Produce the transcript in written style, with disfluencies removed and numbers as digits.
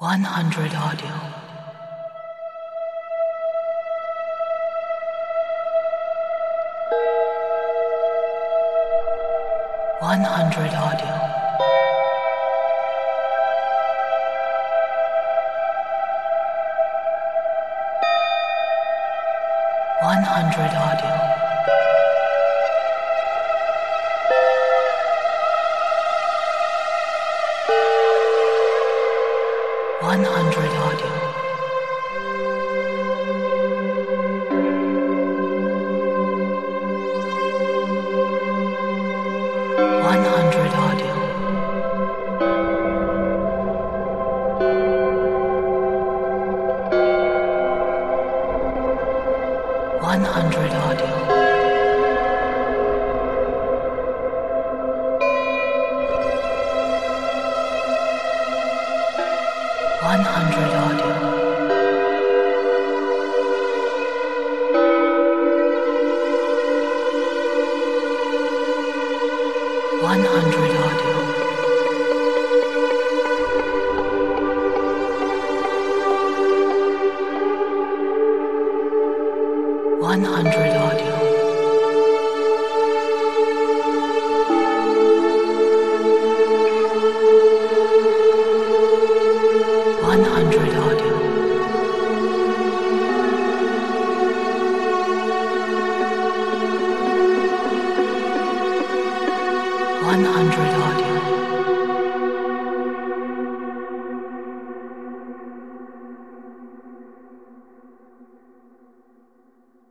100 audio. 100 audio. 100 audio. 100 audio. 100 audio. 100 audio. 100 audio. 100 audio. 100 audio. 100 audio. 100